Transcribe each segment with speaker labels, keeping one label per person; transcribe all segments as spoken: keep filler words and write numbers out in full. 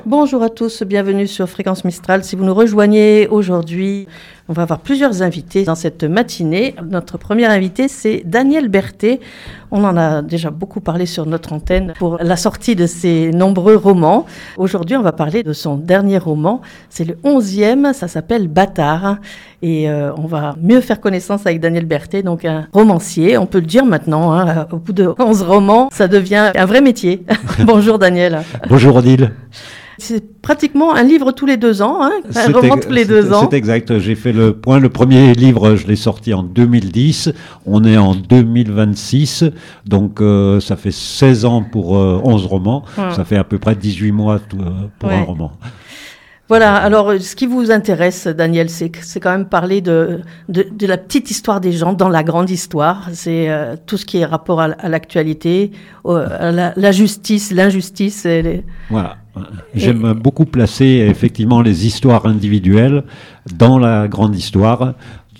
Speaker 1: Bonjour à tous, bienvenue sur Fréquence Mistral. Si vous nous rejoignez aujourd'hui, on va avoir plusieurs invités dans cette matinée. Notre premier invité, c'est Daniel Berthet. On en a déjà beaucoup parlé sur notre antenne pour la sortie de ses nombreux romans. Aujourd'hui, on va parler de son dernier roman. C'est le onzième, ça s'appelle Bâtard. Et euh, on va mieux faire connaissance avec Daniel Berthet, donc un romancier. On peut le dire maintenant, hein, au bout de onze romans, ça devient un vrai métier. Bonjour Daniel.
Speaker 2: Bonjour Odile.
Speaker 1: C'est pratiquement un livre tous les deux ans, hein, un c'est roman ex- tous les deux
Speaker 2: c'est,
Speaker 1: ans.
Speaker 2: C'est exact, j'ai fait le point. Le premier livre, je l'ai sorti en deux mille dix. On est en deux mille vingt-six, donc euh, ça fait seize ans pour euh, onze romans. Hum. Ça fait à peu près dix-huit mois tout, euh, pour ouais. un roman.
Speaker 1: Voilà, alors ce qui vous intéresse, Daniel, c'est, c'est quand même parler de, de, de la petite histoire des gens dans la grande histoire. C'est euh, tout ce qui est rapport à, à l'actualité, à la, la justice, l'injustice. Et les...
Speaker 2: Voilà. J'aime et... beaucoup placer effectivement les histoires individuelles dans la grande histoire.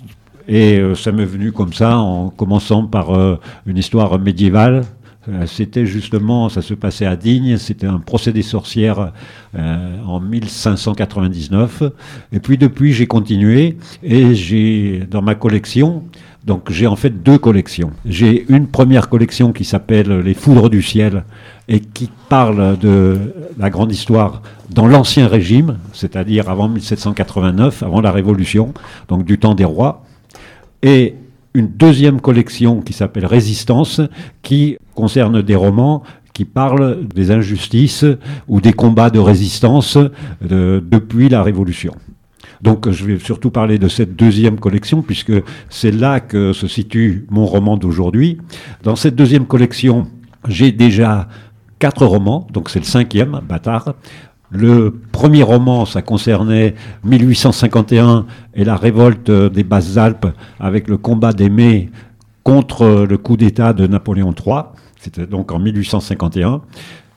Speaker 2: Et euh, ça m'est venu comme ça, en commençant par euh, une histoire médiévale. C'était justement, ça se passait à Digne, c'était un procès des sorcières euh, en mille cinq cent quatre-vingt-dix-neuf. Et puis depuis, j'ai continué et j'ai, dans ma collection, donc j'ai en fait deux collections. J'ai une première collection qui s'appelle Les Foudres du ciel et qui parle de la grande histoire dans l'Ancien Régime, c'est-à-dire avant mille sept cent quatre-vingt-neuf, avant la Révolution, donc du temps des rois. Et une deuxième collection qui s'appelle Résistance, qui concerne des romans qui parlent des injustices ou des combats de résistance de, depuis la Révolution. Donc je vais surtout parler de cette deuxième collection, puisque c'est là que se situe mon roman d'aujourd'hui. Dans cette deuxième collection, j'ai déjà quatre romans, donc c'est le cinquième, Bâtard. Le premier roman, ça concernait mille huit cent cinquante et un et la révolte des Basses-Alpes avec le combat des Mai contre le coup d'État de Napoléon trois. C'était donc en mille huit cent cinquante et un.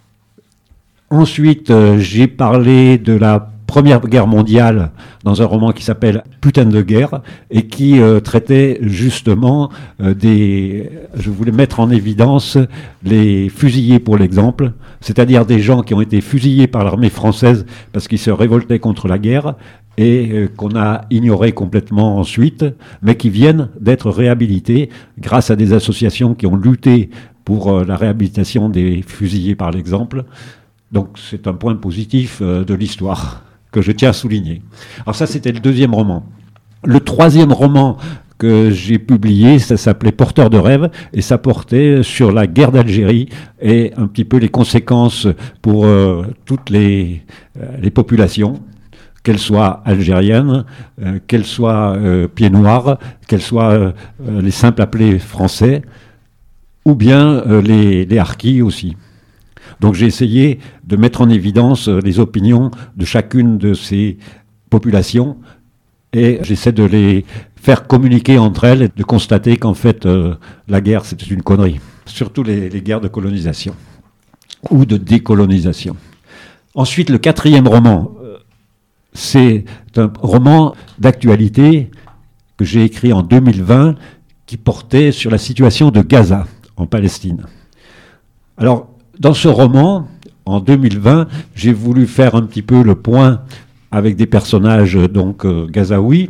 Speaker 2: Ensuite, euh, j'ai parlé de la Première Guerre mondiale dans un roman qui s'appelle Putain de guerre et qui euh, traitait justement euh, des... Je voulais mettre en évidence les fusillés pour l'exemple, c'est-à-dire des gens qui ont été fusillés par l'armée française parce qu'ils se révoltaient contre la guerre et euh, qu'on a ignoré complètement ensuite, mais qui viennent d'être réhabilités grâce à des associations qui ont lutté pour euh, la réhabilitation des fusillés par l'exemple. Donc c'est un point positif euh, de l'histoire que je tiens à souligner. Alors ça, c'était le deuxième roman. Le troisième roman que j'ai publié, ça s'appelait Porteur de rêve, et ça portait sur la guerre d'Algérie et un petit peu les conséquences pour euh, toutes les, euh, les populations, qu'elles soient algériennes, euh, qu'elles soient euh, pieds noirs, qu'elles soient euh, les simples appelés français, ou bien euh, les, les harkis aussi. Donc j'ai essayé de mettre en évidence les opinions de chacune de ces populations et j'essaie de les faire communiquer entre elles et de constater qu'en fait euh, la guerre c'est une connerie. Surtout les, les guerres de colonisation ou de décolonisation. Ensuite le quatrième roman, euh, c'est un roman d'actualité que j'ai écrit en deux mille vingt qui portait sur la situation de Gaza en Palestine. Alors dans ce roman, en deux mille vingt, j'ai voulu faire un petit peu le point avec des personnages donc euh, gazaouis.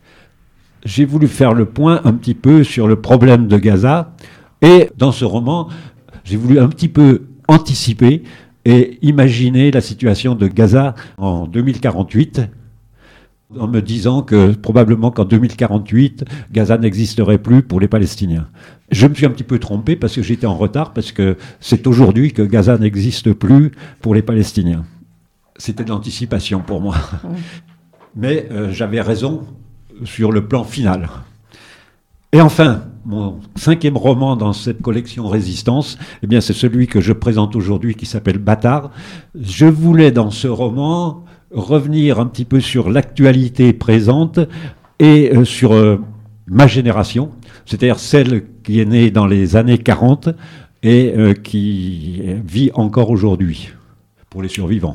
Speaker 2: J'ai voulu faire le point un petit peu sur le problème de Gaza. Et dans ce roman, j'ai voulu un petit peu anticiper et imaginer la situation de Gaza en deux mille quarante-huit, en me disant que probablement qu'en deux mille quarante-huit, Gaza n'existerait plus pour les Palestiniens. Je me suis un petit peu trompé parce que j'étais en retard, parce que c'est aujourd'hui que Gaza n'existe plus pour les Palestiniens. C'était de l'anticipation pour moi. Mmh. Mais euh, j'avais raison sur le plan final. Et enfin, mon cinquième roman dans cette collection Résistance, eh bien, c'est celui que je présente aujourd'hui qui s'appelle Bâtard. Je voulais dans ce roman revenir un petit peu sur l'actualité présente et euh, sur euh, ma génération, c'est-à-dire celle qui est née dans les années quarante et euh, qui vit encore aujourd'hui, pour les survivants.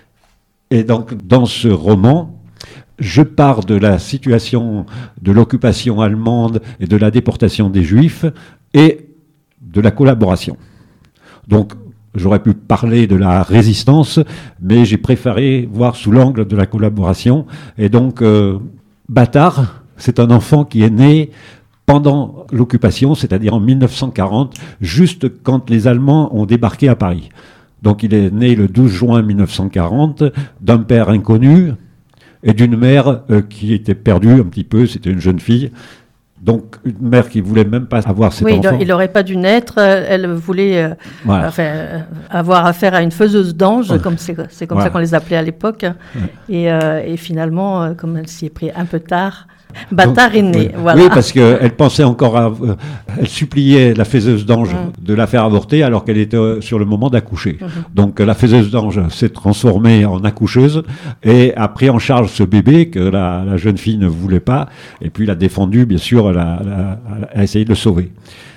Speaker 2: Et donc, dans ce roman, je pars de la situation de l'occupation allemande et de la déportation des Juifs et de la collaboration. Donc, j'aurais pu parler de la résistance, mais j'ai préféré voir sous l'angle de la collaboration. Et donc, euh, Bâtard, c'est un enfant qui est né pendant l'occupation, c'est-à-dire en mille neuf cent quarante, juste quand les Allemands ont débarqué à Paris. Donc il est né le douze juin mille neuf cent quarante, d'un père inconnu et d'une mère euh, qui était perdue un petit peu, c'était une jeune fille. Donc une mère qui voulait même pas avoir cet
Speaker 1: oui,
Speaker 2: enfant.
Speaker 1: Oui, il n'aurait pas dû naître, elle voulait euh,
Speaker 2: voilà.
Speaker 1: enfin, avoir affaire à une faiseuse d'anges, ouais. comme c'est, c'est comme voilà. ça qu'on les appelait à l'époque. Ouais. Et, euh, et finalement, euh, comme elle s'y est pris un peu tard, Bâtard est né.
Speaker 2: Oui,
Speaker 1: voilà.
Speaker 2: oui, parce qu'elle pensait encore à... Euh, elle suppliait la faiseuse d'ange mmh. de la faire avorter alors qu'elle était euh, sur le moment d'accoucher. Mmh. Donc la faiseuse d'ange s'est transformée en accoucheuse et a pris en charge ce bébé que la, la jeune fille ne voulait pas. Et puis l'a défendu, bien sûr, elle a, elle a, elle a essayé de le sauver.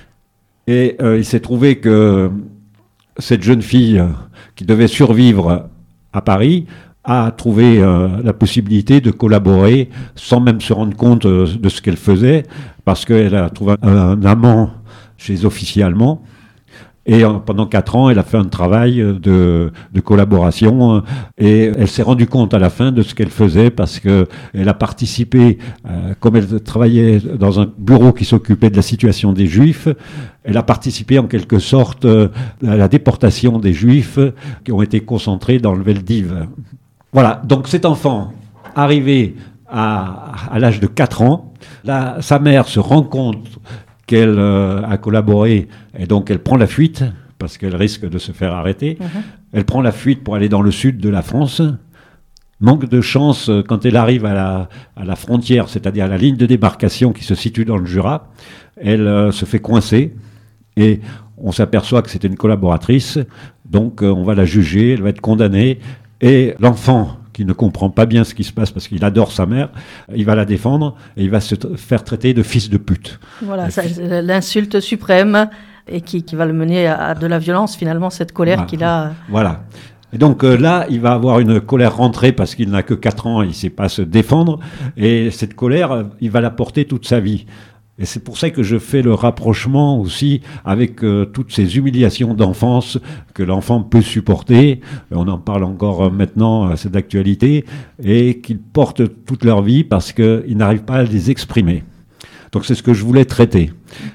Speaker 2: Et euh, il s'est trouvé que cette jeune fille euh, qui devait survivre à Paris a trouvé euh, la possibilité de collaborer sans même se rendre compte euh, de ce qu'elle faisait, parce qu'elle a trouvé un, un amant chez les officiers allemands. Et euh, pendant quatre ans, elle a fait un travail de, de collaboration euh, et elle s'est rendue compte à la fin de ce qu'elle faisait parce que elle a participé, euh, comme elle travaillait dans un bureau qui s'occupait de la situation des Juifs, elle a participé en quelque sorte euh, à la déportation des Juifs qui ont été concentrés dans le Veldiv. Voilà, donc cet enfant, arrivé à, à l'âge de quatre ans, là, sa mère se rend compte qu'elle euh, a collaboré et donc elle prend la fuite parce qu'elle risque de se faire arrêter. Mmh. Elle prend la fuite pour aller dans le sud de la France. Manque de chance, quand elle arrive à la, à la frontière, c'est-à-dire à la ligne de démarcation qui se situe dans le Jura, elle euh, se fait coincer et on s'aperçoit que c'était une collaboratrice, donc euh, on va la juger, elle va être condamnée. Et l'enfant, qui ne comprend pas bien ce qui se passe parce qu'il adore sa mère, il va la défendre et il va se t- faire traiter de fils de pute.
Speaker 1: Voilà, ça, l'insulte suprême et qui, qui va le mener à, à de la violence, finalement, cette colère
Speaker 2: voilà.
Speaker 1: qu'il a.
Speaker 2: Voilà. Et donc euh, là, il va avoir une colère rentrée parce qu'il n'a que quatre ans, il ne sait pas se défendre. Et cette colère, il va la porter toute sa vie. Et c'est pour ça que je fais le rapprochement aussi avec euh, toutes ces humiliations d'enfance que l'enfant peut supporter. On en parle encore euh, maintenant, c'est d'actualité, et qu'ils portent toute leur vie parce qu'ils n'arrivent pas à les exprimer. Donc c'est ce que je voulais traiter.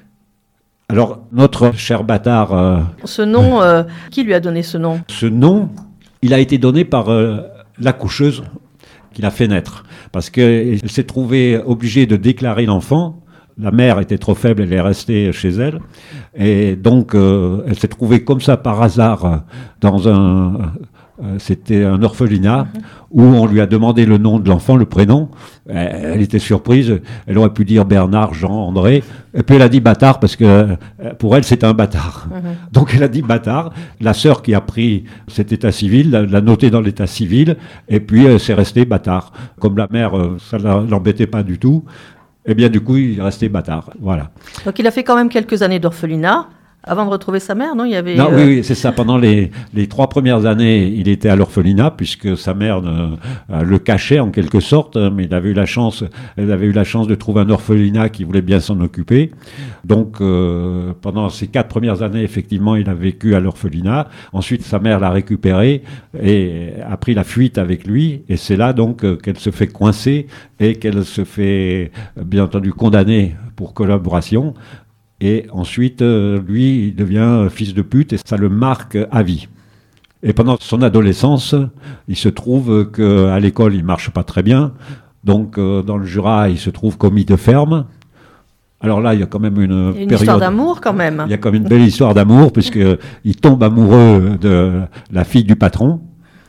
Speaker 2: Alors, notre cher Bâtard... Euh,
Speaker 1: ce nom, euh, qui lui a donné ce nom ?
Speaker 2: Ce nom, il a été donné par euh, l'accoucheuse qui l'a fait naître. Parce qu'elle s'est trouvée obligée de déclarer l'enfant. La mère était trop faible, elle est restée chez elle. Et donc, euh, elle s'est trouvée comme ça par hasard dans un... Euh, c'était un orphelinat mmh. où on lui a demandé le nom de l'enfant, le prénom. Elle, elle était surprise. Elle aurait pu dire Bernard, Jean, André. Et puis elle a dit Bâtard parce que euh, pour elle, c'était un bâtard. Mmh. Donc elle a dit Bâtard. La sœur qui a pris cet état civil l'a, l'a noté dans l'état civil. Et puis euh, c'est resté Bâtard. Comme la mère, euh, ça ne l'embêtait pas du tout. Eh bien, du coup, il est resté Bâtard. Voilà.
Speaker 1: Donc, il a fait quand même quelques années d'orphelinat avant de retrouver sa mère, non ? Il y avait.
Speaker 2: Non,
Speaker 1: euh...
Speaker 2: oui, oui, c'est ça. Pendant les, les trois premières années, il était à l'orphelinat puisque sa mère euh, le cachait en quelque sorte, mais il avait eu la chance, elle avait eu la chance de trouver un orphelinat qui voulait bien s'en occuper. Donc, euh, pendant ces quatre premières années, effectivement, il a vécu à l'orphelinat. Ensuite, sa mère l'a récupéré et a pris la fuite avec lui. Et c'est là donc euh, qu'elle se fait coincer et qu'elle se fait, bien entendu, condamner pour collaboration. Et ensuite, euh, lui, il devient fils de pute et ça le marque à vie. Et pendant son adolescence, il se trouve qu'à l'école, il ne marche pas très bien. Donc, euh, dans le Jura, il se trouve commis de ferme. Alors là, il y a quand même une,
Speaker 1: une
Speaker 2: période...
Speaker 1: histoire d'amour, quand même.
Speaker 2: Il y a quand même une belle histoire d'amour, puisqu'il tombe amoureux de la fille du patron.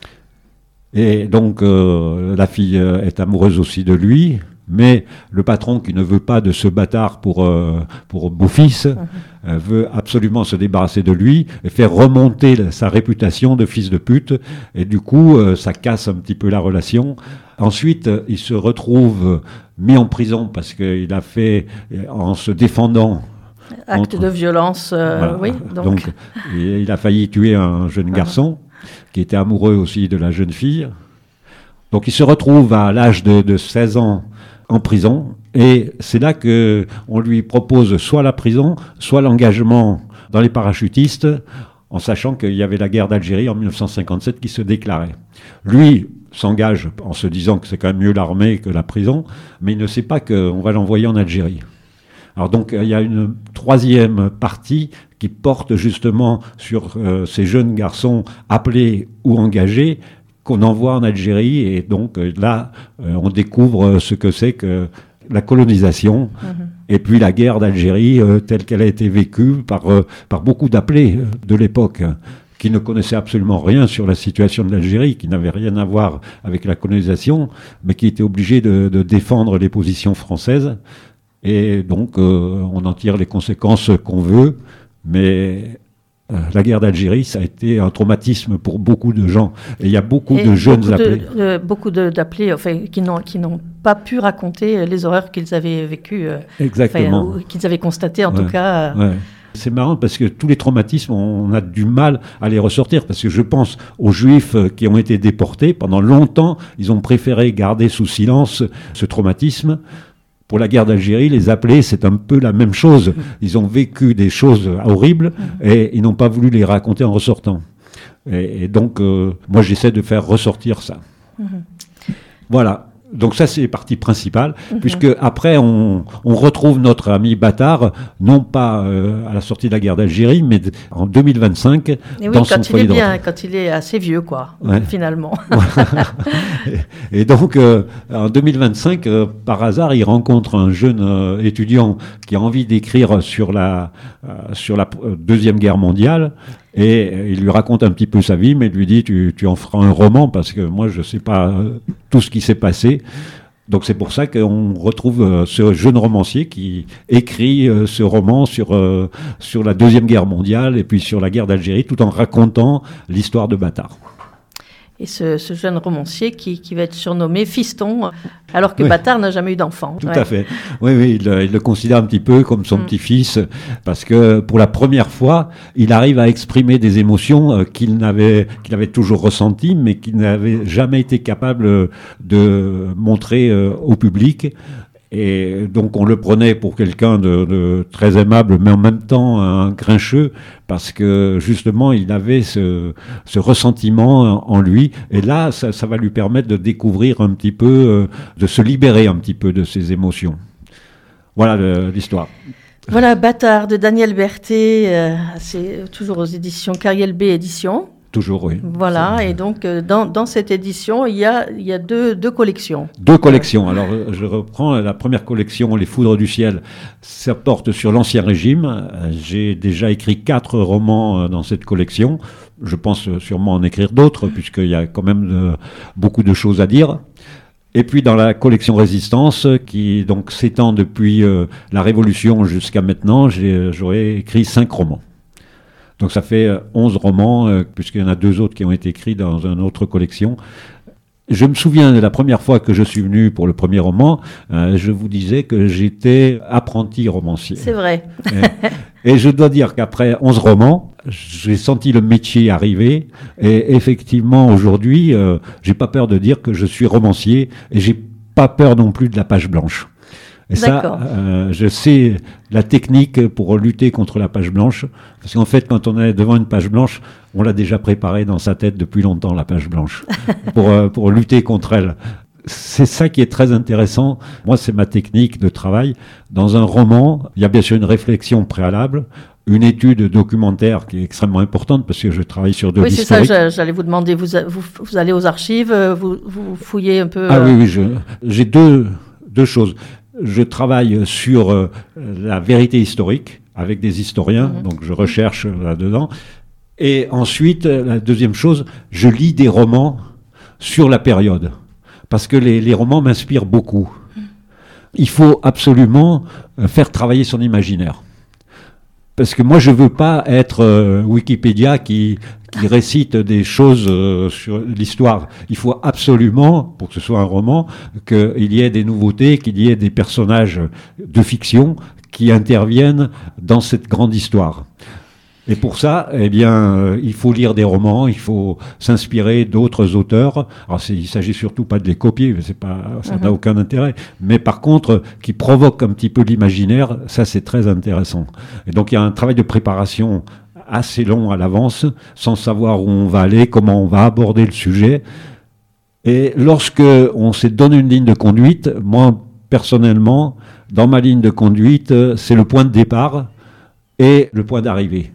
Speaker 2: Et donc, euh, la fille est amoureuse aussi de lui. Mais le patron, qui ne veut pas de ce bâtard pour, euh, pour beau-fils, mmh. euh, veut absolument se débarrasser de lui et faire remonter la, sa réputation de fils de pute. Et du coup, euh, ça casse un petit peu la relation. Ensuite, euh, il se retrouve mis en prison parce qu'il a fait, en se défendant...
Speaker 1: Acte entre... de violence, euh, voilà. oui. Donc, donc
Speaker 2: il a failli tuer un jeune garçon qui était amoureux aussi de la jeune fille. Donc il se retrouve à l'âge de, de seize ans en prison, et c'est là qu'on lui propose soit la prison, soit l'engagement dans les parachutistes, en sachant qu'il y avait la guerre d'Algérie en mille neuf cent cinquante-sept qui se déclarait. Lui s'engage en se disant que c'est quand même mieux l'armée que la prison, mais il ne sait pas qu'on va l'envoyer en Algérie. Alors donc il y a une troisième partie qui porte justement sur euh, ces jeunes garçons appelés ou engagés qu'on envoie en Algérie, et donc euh, là euh, on découvre ce que c'est que la colonisation, mmh. et puis la guerre d'Algérie euh, telle qu'elle a été vécue par, euh, par beaucoup d'appelés euh, de l'époque, qui ne connaissaient absolument rien sur la situation de l'Algérie, qui n'avaient rien à voir avec la colonisation, mais qui étaient obligés de, de défendre les positions françaises. Et donc, euh, on en tire les conséquences qu'on veut, mais euh, la guerre d'Algérie, ça a été un traumatisme pour beaucoup de gens. Et il y a beaucoup et de jeunes
Speaker 1: beaucoup
Speaker 2: appelés.
Speaker 1: De, euh, beaucoup de, d'appelés enfin, qui, n'ont, qui n'ont pas pu raconter les horreurs qu'ils avaient vécues. Euh,
Speaker 2: Exactement.
Speaker 1: Enfin, ou qu'ils avaient constatées, en
Speaker 2: ouais.
Speaker 1: tout cas.
Speaker 2: Ouais. C'est marrant parce que tous les traumatismes, on a du mal à les ressortir, parce que je pense aux Juifs qui ont été déportés. Pendant longtemps, ils ont préféré garder sous silence ce traumatisme. Pour la guerre d'Algérie, les appelés, c'est un peu la même chose. Ils ont vécu des choses horribles et ils n'ont pas voulu les raconter en ressortant. Et, et donc, euh, moi, j'essaie de faire ressortir ça. Mm-hmm. Voilà. Donc ça, c'est les parties principales, mm-hmm. puisque après, on, on retrouve notre ami Battard, non pas euh, à la sortie de la guerre d'Algérie, mais en deux mille vingt-cinq,
Speaker 1: et oui,
Speaker 2: dans
Speaker 1: quand
Speaker 2: son
Speaker 1: il
Speaker 2: foyer
Speaker 1: est
Speaker 2: de
Speaker 1: bien,
Speaker 2: retraite.
Speaker 1: quand il est assez vieux, quoi, ouais. finalement.
Speaker 2: et, et donc, euh, en deux mille vingt-cinq, euh, par hasard, il rencontre un jeune euh, étudiant qui a envie d'écrire sur la, euh, sur la euh, Deuxième Guerre mondiale. Et il lui raconte un petit peu sa vie, mais il lui dit tu, tu en feras un roman, parce que moi je ne sais pas euh, tout ce qui s'est passé. Donc c'est pour ça qu'on retrouve euh, ce jeune romancier qui écrit euh, ce roman sur, euh, sur la Deuxième Guerre mondiale et puis sur la guerre d'Algérie, tout en racontant l'histoire de Battard.
Speaker 1: Et ce, ce jeune romancier qui, qui va être surnommé Fiston, alors que oui. Battard n'a jamais eu d'enfant.
Speaker 2: Tout
Speaker 1: ouais.
Speaker 2: à fait. Oui, oui, il, il le considère un petit peu comme son mmh. petit-fils, parce que pour la première fois, il arrive à exprimer des émotions euh, qu'il n'avait, qu'il avait toujours ressenties, mais qu'il n'avait jamais été capable de montrer euh, au public. Et donc on le prenait pour quelqu'un de, de très aimable, mais en même temps un grincheux, parce que justement il avait ce, ce ressentiment en lui. Et là, ça, ça va lui permettre de découvrir un petit peu, euh, de se libérer un petit peu de ses émotions. Voilà le, l'histoire.
Speaker 1: Voilà, Battard de Daniel Berthet, euh, c'est toujours aux éditions Cariel B Éditions.
Speaker 2: Toujours, oui.
Speaker 1: Voilà, c'est... et donc euh, dans, dans cette édition, il y a, il y a deux, deux collections.
Speaker 2: Deux collections. Alors, je reprends la première collection, Les Foudres du Ciel. Ça porte sur l'Ancien Régime. J'ai déjà écrit quatre romans dans cette collection. Je pense sûrement en écrire d'autres, puisqu'il y a quand même de, beaucoup de choses à dire. Et puis dans la collection Résistance, qui donc s'étend depuis euh, la Révolution jusqu'à maintenant, j'ai, j'aurais écrit cinq romans. Donc ça fait onze romans, euh, puisqu'il y en a deux autres qui ont été écrits dans une autre collection. Je me souviens de la première fois que je suis venu pour le premier roman, euh, je vous disais que j'étais apprenti romancier.
Speaker 1: C'est vrai.
Speaker 2: Et, et je dois dire qu'après onze romans, j'ai senti le métier arriver. Et effectivement, aujourd'hui, euh, j'ai pas peur de dire que je suis romancier, et j'ai pas peur non plus de la page blanche. Et
Speaker 1: D'accord.
Speaker 2: ça, euh, je sais la technique pour lutter contre la page blanche. Parce qu'en fait, quand on est devant une page blanche, on l'a déjà préparée dans sa tête depuis longtemps, la page blanche, pour, euh, pour lutter contre elle. C'est ça qui est très intéressant. Moi, c'est ma technique de travail. Dans un roman, il y a bien sûr une réflexion préalable, une étude documentaire qui est extrêmement importante, parce que je travaille sur de
Speaker 1: oui,
Speaker 2: l'historique.
Speaker 1: Oui, c'est ça, j'allais vous demander. Vous, vous, vous allez aux archives, vous, vous fouillez un peu...
Speaker 2: Ah
Speaker 1: euh...
Speaker 2: oui, oui, je, j'ai deux, deux choses. Je travaille sur euh, la vérité historique avec des historiens, mmh. donc je recherche là-dedans. Et ensuite, la deuxième chose, je lis des romans sur la période, parce que les, les romans m'inspirent beaucoup. Mmh. Il faut absolument faire travailler son imaginaire. Parce que moi, je ne veux pas être euh, Wikipédia qui, qui récite des choses euh, sur l'histoire. Il faut absolument, pour que ce soit un roman, qu'il y ait des nouveautés, qu'il y ait des personnages de fiction qui interviennent dans cette grande histoire. Et pour ça, eh bien, euh, il faut lire des romans, il faut s'inspirer d'autres auteurs. Alors, c'est, il s'agit surtout pas de les copier, c'est pas, ça n'a aucun intérêt. Mais par contre, qui provoque un petit peu l'imaginaire, ça c'est très intéressant. Et donc, il y a un travail de préparation assez long à l'avance, sans savoir où on va aller, comment on va aborder le sujet. Et lorsque on s'est donné une ligne de conduite, moi, personnellement, dans ma ligne de conduite, c'est le point de départ et le point d'arrivée.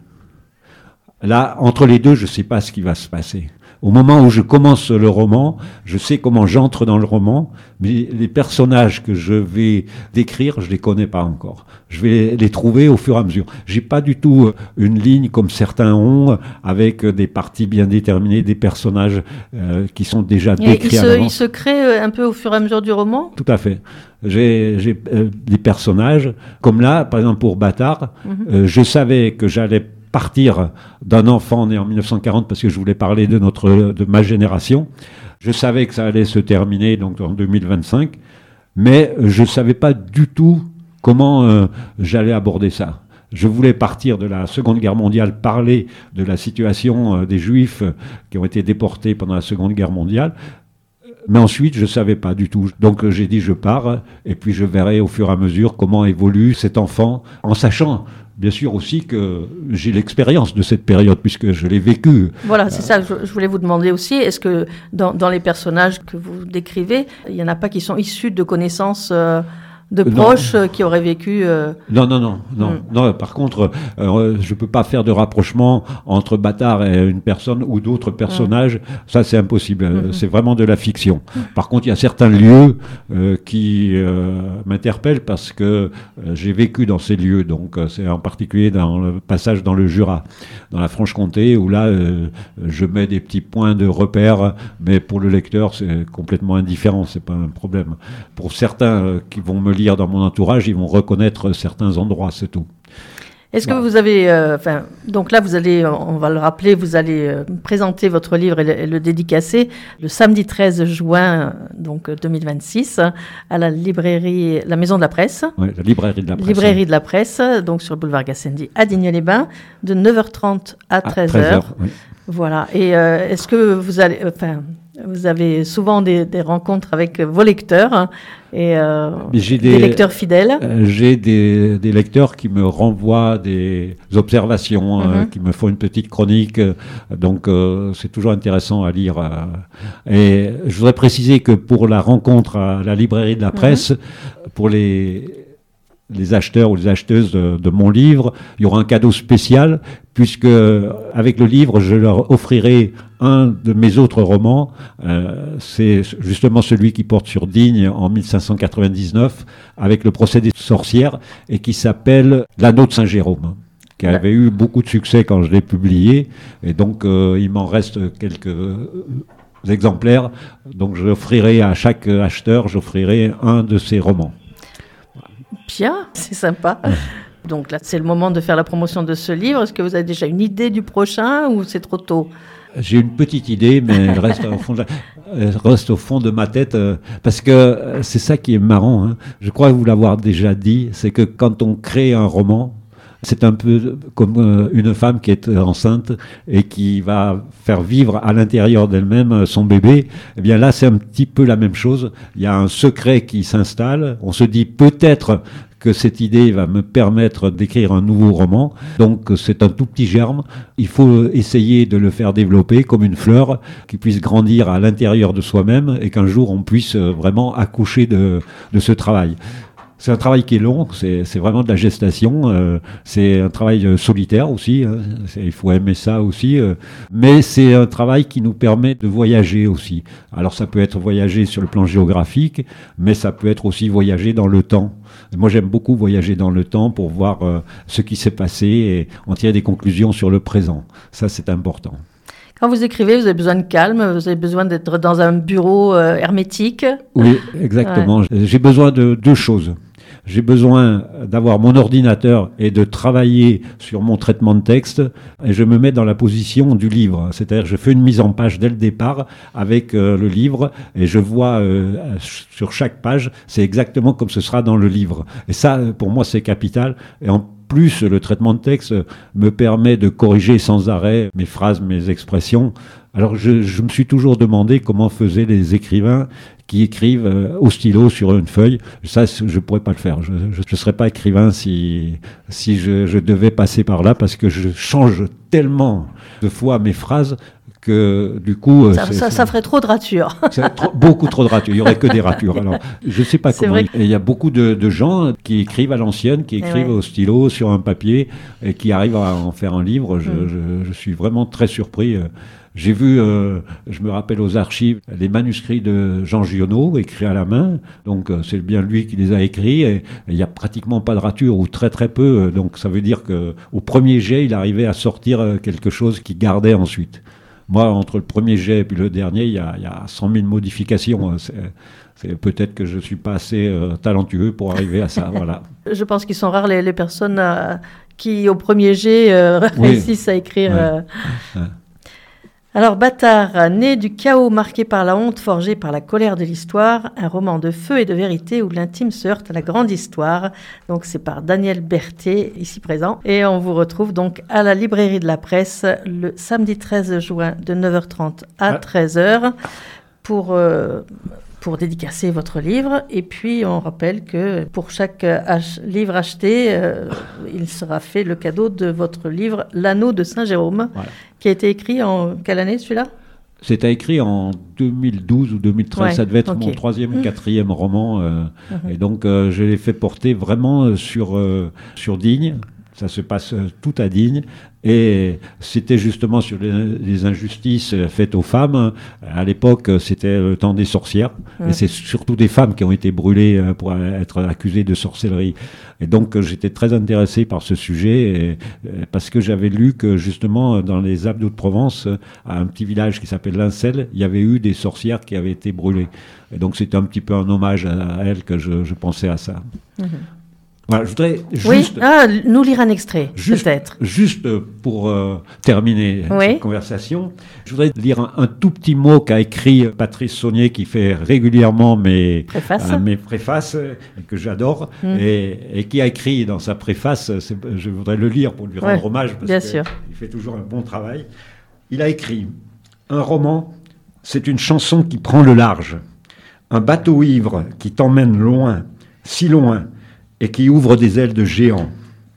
Speaker 2: Là, entre les deux, je ne sais pas ce qui va se passer. Au moment où je commence le roman, je sais comment j'entre dans le roman, mais les personnages que je vais décrire, je ne les connais pas encore. Je vais les trouver au fur et à mesure. J'ai pas du tout une ligne comme certains ont, avec des parties bien déterminées, des personnages euh, qui sont déjà décrits
Speaker 1: et il
Speaker 2: à
Speaker 1: se,
Speaker 2: l'avance.
Speaker 1: Il se crée un peu au fur et à mesure du roman ?
Speaker 2: Tout à fait. J'ai, j'ai euh, des personnages, comme là, par exemple pour Bâtard, mm-hmm. euh, je savais que j'allais partir d'un enfant né en mille neuf cent quarante parce que je voulais parler de notre de ma génération. Je savais que ça allait se terminer donc en deux mille vingt-cinq, mais je savais pas du tout comment euh, j'allais aborder ça. Je voulais partir de la Seconde Guerre mondiale, parler de la situation euh, des Juifs qui ont été déportés pendant la Seconde Guerre mondiale. Mais ensuite, je ne savais pas du tout. Donc j'ai dit je pars, et puis je verrai au fur et à mesure comment évolue cet enfant, en sachant bien sûr aussi que j'ai l'expérience de cette période, puisque je l'ai vécue.
Speaker 1: Voilà, c'est euh... ça que je voulais vous demander aussi. Est-ce que dans, dans les personnages que vous décrivez, il n'y en a pas qui sont issus de connaissances euh... de proches non. qui auraient vécu... Euh...
Speaker 2: Non, non, non. non, mm. non. Par contre, euh, je ne peux pas faire de rapprochement entre Bâtard et une personne ou d'autres personnages. Mm. Ça, c'est impossible. Mm-hmm. C'est vraiment de la fiction. Mm. Par contre, il y a certains lieux euh, qui euh, m'interpellent parce que euh, j'ai vécu dans ces lieux. Donc, euh, c'est en particulier dans le passage dans le Jura, dans la Franche-Comté, où là, euh, je mets des petits points de repère, mais pour le lecteur, c'est complètement indifférent. C'est pas un problème. Pour certains euh, qui vont me lire dans mon entourage, ils vont reconnaître certains endroits, c'est tout.
Speaker 1: Est-ce que vous avez, enfin, euh, donc là vous allez, on va le rappeler, vous allez euh, présenter votre livre et le, et le dédicacer le samedi treize juin, donc deux mille vingt-six, à la librairie, la Maison de la Presse.
Speaker 2: Oui, la librairie de la Presse.
Speaker 1: Librairie de la Presse, donc sur le boulevard Gassendi à Digne-les-Bains, de neuf heures trente à treize heures. treize heures, oui. Voilà. Et euh, est-ce que vous allez, enfin, vous avez souvent des, des rencontres avec vos lecteurs hein, et euh, des, des lecteurs fidèles.
Speaker 2: Euh, j'ai des, des lecteurs qui me renvoient des observations, mm-hmm. euh, qui me font une petite chronique. Euh, donc, euh, c'est toujours intéressant à lire. Euh, et je voudrais préciser que pour la rencontre à la librairie de la Presse, mm-hmm. pour les... les acheteurs ou les acheteuses de, de mon livre, il y aura un cadeau spécial, puisque avec le livre, je leur offrirai un de mes autres romans. Euh, c'est justement celui qui porte sur Digne en mille cinq cent quatre-vingt-dix-neuf, avec le procès des sorcières, et qui s'appelle L'Anneau de Saint-Jérôme, qui avait eu beaucoup de succès quand je l'ai publié. Et donc, euh, il m'en reste quelques exemplaires. Donc, j'offrirai à chaque acheteur, j'offrirai un de ces romans.
Speaker 1: Bien, c'est sympa. Donc là, c'est le moment de faire la promotion de ce livre. Est-ce que vous avez déjà une idée du prochain ou c'est trop tôt ?
Speaker 2: J'ai une petite idée, mais elle reste au fond de, la, elle reste au fond de ma tête, euh, parce que euh, c'est ça qui est marrant. Hein. Je crois vous l'avoir déjà dit, c'est que quand on crée un roman, c'est un peu comme euh, une femme qui est enceinte et qui va faire vivre à l'intérieur d'elle-même son bébé. Eh bien là, c'est un petit peu la même chose. Il y a un secret qui s'installe. On se dit peut-être que cette idée va me permettre d'écrire un nouveau roman. Donc c'est un tout petit germe. Il faut essayer de le faire développer comme une fleur qui puisse grandir à l'intérieur de soi-même et qu'un jour on puisse vraiment accoucher de, de ce travail. C'est un travail qui est long, c'est, c'est vraiment de la gestation, euh, c'est un travail euh, solitaire aussi, hein, c'est, il faut aimer ça aussi, euh, mais c'est un travail qui nous permet de voyager aussi. Alors ça peut être voyager sur le plan géographique, mais ça peut être aussi voyager dans le temps. Et moi j'aime beaucoup voyager dans le temps pour voir euh, ce qui s'est passé et en tirer des conclusions sur le présent. Ça c'est important.
Speaker 1: Quand vous écrivez, vous avez besoin de calme, vous avez besoin d'être dans un bureau euh, hermétique.
Speaker 2: Oui, exactement. Ouais. J'ai besoin de deux choses. J'ai besoin d'avoir mon ordinateur et de travailler sur mon traitement de texte, et je me mets dans la position du livre. C'est-à-dire je fais une mise en page dès le départ avec euh, le livre, et je vois euh, sur chaque page, c'est exactement comme ce sera dans le livre. Et ça, pour moi, c'est capital. Et en plus, le traitement de texte me permet de corriger sans arrêt mes phrases, mes expressions. Alors je, je me suis toujours demandé comment faisaient les écrivains qui écrivent euh, au stylo sur une feuille. Ça, je ne pourrais pas le faire. Je ne serais pas écrivain si, si je, je devais passer par là, parce que je change tellement de fois mes phrases que du coup...
Speaker 1: Ça, ça, ça ferait trop de ratures.
Speaker 2: Trop, beaucoup trop de ratures. Il n'y aurait que des ratures. Alors, je ne sais pas
Speaker 1: C'est
Speaker 2: comment...
Speaker 1: vrai.
Speaker 2: Il y a beaucoup de, de gens qui écrivent à l'ancienne, qui écrivent
Speaker 1: ouais.
Speaker 2: au stylo, sur un papier, et qui arrivent à en faire un livre. Je,
Speaker 1: Mm.
Speaker 2: je, je suis vraiment très surpris. J'ai vu, euh, je me rappelle aux archives, les manuscrits de Jean Giono, écrits à la main. Donc, euh, c'est bien lui qui les a écrits. Et il n'y a pratiquement pas de rature, ou très très peu. Donc, ça veut dire qu'au premier jet, il arrivait à sortir quelque chose qu'il gardait ensuite. Moi, entre le premier jet et puis le dernier, il y a, il y a cent mille modifications. C'est, c'est peut-être que je ne suis pas assez euh, talentueux pour arriver à ça. Voilà.
Speaker 1: Je pense qu'ils sont rares les, les personnes euh, qui, au premier jet, euh,
Speaker 2: Oui.
Speaker 1: réussissent à écrire...
Speaker 2: Ouais.
Speaker 1: Euh...
Speaker 2: Ouais.
Speaker 1: Alors, Bâtard, né du chaos marqué par la honte, forgé par la colère de l'histoire, un roman de feu et de vérité où l'intime se heurte à la grande histoire. Donc, c'est par Daniel Berthet, ici présent. Et on vous retrouve donc à la librairie de la presse le samedi treize juin de neuf heures trente à treize heures pour... Euh, pour dédicacer votre livre. Et puis, on rappelle que pour chaque ach- livre acheté, euh, il sera fait le cadeau de votre livre « L'anneau de Saint-Jérôme
Speaker 2: Voilà. »,
Speaker 1: qui a été écrit en quelle année, celui-là ?
Speaker 2: C'était écrit en deux mille douze ou deux mille treize.
Speaker 1: Ouais,
Speaker 2: Ça devait être
Speaker 1: ok.
Speaker 2: mon troisième ou
Speaker 1: Mmh.
Speaker 2: quatrième roman. Euh,
Speaker 1: Mhm.
Speaker 2: Et donc, euh, je l'ai fait porter vraiment sur, euh, sur Digne. Ça se passe euh, tout à Digne. Et c'était justement sur les, les injustices faites aux femmes. À l'époque, c'était le temps des sorcières.
Speaker 1: Mmh.
Speaker 2: Et c'est surtout des femmes qui ont été brûlées euh, pour être accusées de sorcellerie. Et donc, euh, j'étais très intéressé par ce sujet, et, euh, parce que j'avais lu que justement, dans les Alpes d'Haute-Provence, euh, à un petit village qui s'appelle Lincel, il y avait eu des sorcières qui avaient été brûlées. Et donc, c'était un petit peu un hommage à, à elles que je, je pensais à ça.
Speaker 1: Mhm.
Speaker 2: Voilà, je voudrais
Speaker 1: Oui,
Speaker 2: juste...
Speaker 1: ah, nous lire un extrait,
Speaker 2: Juste,
Speaker 1: peut-être.
Speaker 2: juste pour euh, terminer
Speaker 1: Oui.
Speaker 2: cette conversation, je voudrais lire un, un tout petit mot qu'a écrit Patrice Saunier, qui fait régulièrement mes
Speaker 1: Préface.
Speaker 2: euh, mes préfaces, euh, que j'adore,
Speaker 1: Mm.
Speaker 2: et, et qui a écrit dans sa préface, c'est- je voudrais le lire pour lui rendre
Speaker 1: Ouais,
Speaker 2: hommage,
Speaker 1: bien
Speaker 2: parce
Speaker 1: sûr.
Speaker 2: qu'il fait toujours un bon travail. Il a écrit « Un roman, c'est une chanson qui prend le large, un bateau ivre qui t'emmène loin, si loin, et qui ouvre des ailes de géant.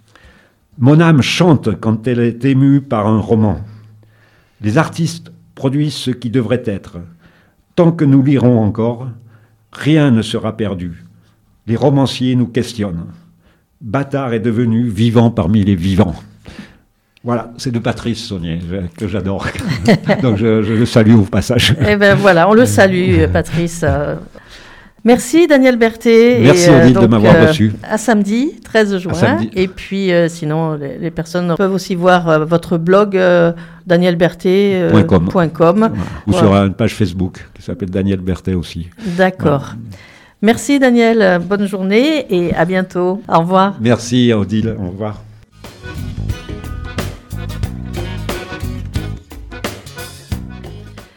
Speaker 2: Mon âme chante quand elle est émue par un roman. Les artistes produisent ce qui devrait être. Tant que nous lirons encore, rien ne sera perdu. Les romanciers nous questionnent. Bâtard est devenu vivant parmi les vivants. » Voilà, c'est de Patrice Saunier, je- que j'adore. Donc je, je le salue au passage.
Speaker 1: Eh bien voilà, on le salue, Patrice. Euh, Merci Daniel Berthet.
Speaker 2: Merci,
Speaker 1: Et, euh,
Speaker 2: Odile, de
Speaker 1: donc,
Speaker 2: m'avoir
Speaker 1: euh,
Speaker 2: reçu.
Speaker 1: À samedi, treize juin.
Speaker 2: samedi.
Speaker 1: Et puis euh, sinon, les, les personnes peuvent aussi voir euh, votre blog euh, daniel berthet
Speaker 2: Point com.
Speaker 1: point com.
Speaker 2: Voilà. Ou
Speaker 1: Voilà.
Speaker 2: sur une page Facebook qui s'appelle Daniel Berthet aussi.
Speaker 1: D'accord. Merci Daniel, bonne journée et à bientôt. Au revoir.
Speaker 2: Merci, Odile. Au revoir.